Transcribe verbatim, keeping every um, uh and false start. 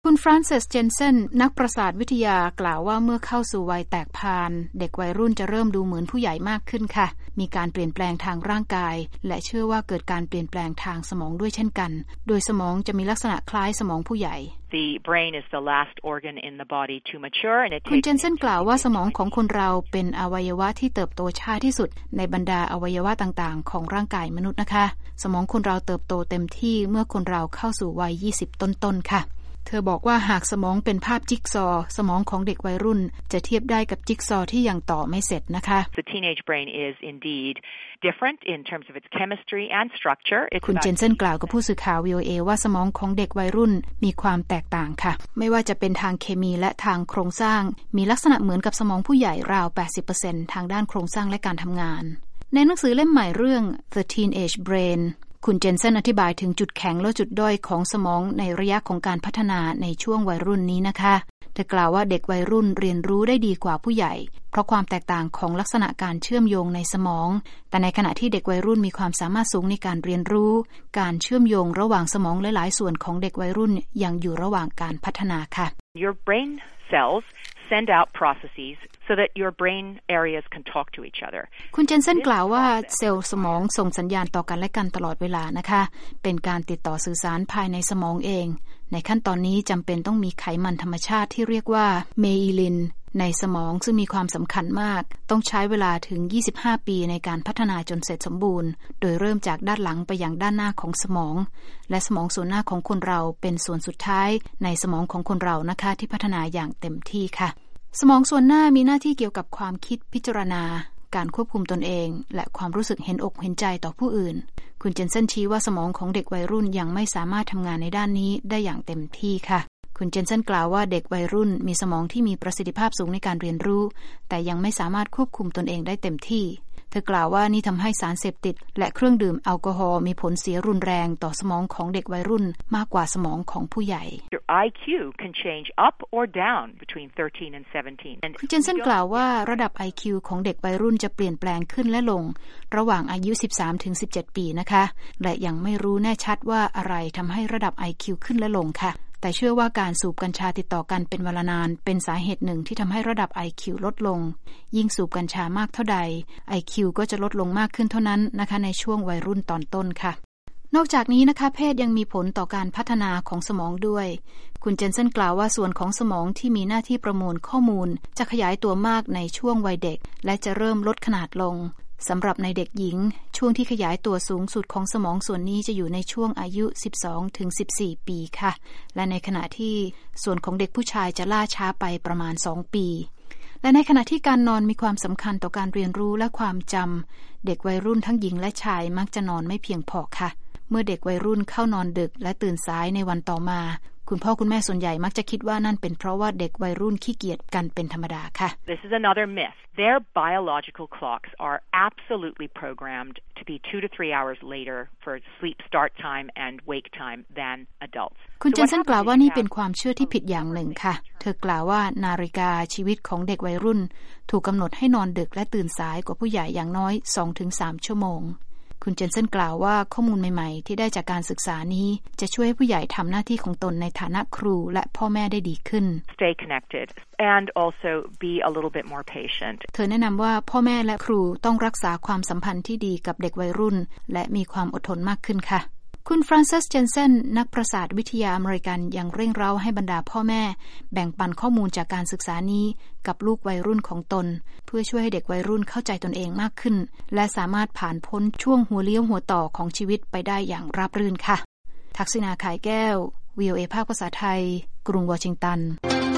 คุณฟรานซิส เจนเซนนักประสาทวิทยากล่าวว่าเมื่อเข้าสู่วัยแตกพานเด็กวัยรุ่นจะเริ่มดูเหมือนผู้ใหญ่มากขึ้นค่ะมีการเปลี่ยนแปลงทางร่างกายและเชื่อว่าเกิดการเปลี่ยนแปลงทางสมองด้วยเช่นกันโดยสมองจะมีลักษณะคล้ายสมองผู้ใหญ่ The brain is the last organ in the body to mature and it คุณเจนเซนกล่าวว่าสมองของคนเราเป็นอวัยวะที่เติบโตช้าที่สุดในบรรดาอวัยวะต่างๆของร่างกายมนุษย์นะคะสมองคนเราเติบโตเต็มที่เมื่อคนเราเข้าสู่วัยยี่สิบต้นๆค่ะเธอบอกว่าหากสมองเป็นภาพจิ๊กซอว์สมองของเด็กวัยรุ่นจะเทียบได้กับจิ๊กซอว์ที่ยังต่อไม่เสร็จนะคะ The teenage brain is indeed different in terms of its chemistry and structure. คุณเจนเซนกล่าวกับผู้สื่อข่าว วี โอ เอ ว่าสมองของเด็กวัยรุ่นมีความแตกต่างค่ะไม่ว่าจะเป็นทางเคมีและทางโครงสร้างมีลักษณะเหมือนกับสมองผู้ใหญ่ราว แปดสิบเปอร์เซ็นต์ ทางด้านโครงสร้างและการทำงานในหนังสือเล่มใหม่เรื่อง The Teenage Brainคุณเจนเซนอธิบายถึงจุดแข็งและจุดด้อยของสมองในระยะของการพัฒนาในช่วงวัยรุ่นนี้นะคะเธอกล่าวว่าเด็กวัยรุ่นเรียนรู้ได้ดีกว่าผู้ใหญ่เพราะความแตกต่างของลักษณะการเชื่อมโยงในสมองแต่ในขณะที่เด็กวัยรุ่นมีความสามารถสูงในการเรียนรู้การเชื่อมโยงระหว่างสมองหลายๆส่วนของเด็กวัยรุ่นยังอยู่ระหว่างการพัฒนาค่ะ Your brain cells send out processes so that your brain areas can talk to each other คุณเจนเซนกล่าวว่าเซลล์สมองส่งสัญญาณต่อกันและกันตลอดเวลานะคะเป็นการติดต่อสื่อสารภายในสมองเองในขั้นตอนนี้จำเป็นต้องมีไขมันธรรมชาติที่เรียกว่าเมอิลินในสมองซึ่งมีความสำคัญมากต้องใช้เวลาถึงยี่สิบห้าปีในการพัฒนาจนเสร็จสมบูรณ์โดยเริ่มจากด้านหลังไปยังด้านหน้าของสมองและสมองส่วนหน้าของคนเราเป็นส่วนสุดท้ายในสมองของคนเรานะคะที่พัฒนาอย่างเต็มที่ค่ะสมองส่วนหน้ามีหน้าที่เกี่ยวกับความคิดพิจารณาการควบคุมตนเองและความรู้สึกเห็นอกเห็นใจต่อผู้อื่นคุณเจนเซนชี้ว่าสมองของเด็กวัยรุ่นยังไม่สามารถทำงานในด้านนี้ได้อย่างเต็มที่ค่ะคุณเจนเซนกล่าวว่าเด็กวัยรุ่นมีสมองที่มีประสิทธิภาพสูงในการเรียนรู้แต่ยังไม่สามารถควบคุมตนเองได้เต็มที่เธอกล่าวว่านี่ทำให้สารเสพติดและเครื่องดื่มแอลกอฮอล์มีผลเสียรุนแรงต่อสมองของเด็กวัยรุ่นมากกว่าสมองของผู้ใหญ่ Your ไอ คิว can change up or down between thirteen and seventeen คุณเจนเซนกล่าวว่าระดับ ไอ คิว ของเด็กวัยรุ่นจะเปลี่ยนแปลงขึ้นและลงระหว่างอายุ สิบสามถึงสิบเจ็ด ปีนะคะและยังไม่รู้แน่ชัดว่าอะไรทำให้ระดับ ไอ คิว ขึ้นและลงค่ะแต่เชื่อว่าการสูบกัญชาติดต่อกันเป็นเวลานานเป็นสาเหตุหนึ่งที่ทำให้ระดับ ไอ คิว ลดลงยิ่งสูบกัญชามากเท่าใด ไอ คิว ก็จะลดลงมากขึ้นเท่านั้นนะคะในช่วงวัยรุ่นตอนต้นค่ะนอกจากนี้นะคะเพศยังมีผลต่อการพัฒนาของสมองด้วยคุณเจนเซนกล่าวว่าส่วนของสมองที่มีหน้าที่ประมวลข้อมูลจะขยายตัวมากในช่วงวัยเด็กและจะเริ่มลดขนาดลงสำหรับในเด็กหญิงช่วงที่ขยายตัวสูงสุดของสมองส่วนนี้จะอยู่ในช่วงอายุ สิบสองถึงสิบสี่ ปีค่ะและในขณะที่ส่วนของเด็กผู้ชายจะล่าช้าไปประมาณสองปีและในขณะที่การนอนมีความสำคัญต่อการเรียนรู้และความจำเด็กวัยรุ่นทั้งหญิงและชายมักจะนอนไม่เพียงพอค่ะเมื่อเด็กวัยรุ่นเข้านอนดึกและตื่นสายในวันต่อมาคุณพ่อคุณแม่ส่วนใหญ่มักจะคิดว่านั่นเป็นเพราะว่าเด็กวัยรุ่นขี้เกียจกันเป็นธรรมดาค่ะ This is another myth. Their biological clocks are absolutely programmed to be two to three hours later for sleep start time and wake time than adults. คุณเจนเซนกล่าวว่านี่เป็นความเชื่อที่ผิดอย่างหนึ่งค่ะเธอกล่าวว่านาฬิกาชีวิตของเด็กวัยรุ่นถูกกำหนดให้นอนดึกและตื่นสายกว่าผู้ใหญ่อย่างน้อย สองถึงสาม ชั่วโมงคุณเจนเซนกล่าวว่าข้อมูลใหม่ๆที่ได้จากการศึกษานี้จะช่วยให้ผู้ใหญ่ทำหน้าที่ของตนในฐานะครูและพ่อแม่ได้ดีขึ้น Stay connected and also be a little bit more patient เธอแนะนำว่าพ่อแม่และครูต้องรักษาความสัมพันธ์ที่ดีกับเด็กวัยรุ่นและมีความอดทนมากขึ้นค่ะคุณฟรานซิส เจนเซนนักประสาทวิทยาอเมริกันยังเร่งเร้าให้บรรดาพ่อแม่แบ่งปันข้อมูลจากการศึกษานี้กับลูกวัยรุ่นของตนเพื่อช่วยให้เด็กวัยรุ่นเข้าใจตนเองมากขึ้นและสามารถผ่านพ้นช่วงหัวเลี้ยวหัวต่อของชีวิตไปได้อย่างราบรื่นค่ะทักษิณา ข่ายแก้ว วี โอ เอ ภาคภาษาไทยกรุงวอชิงตัน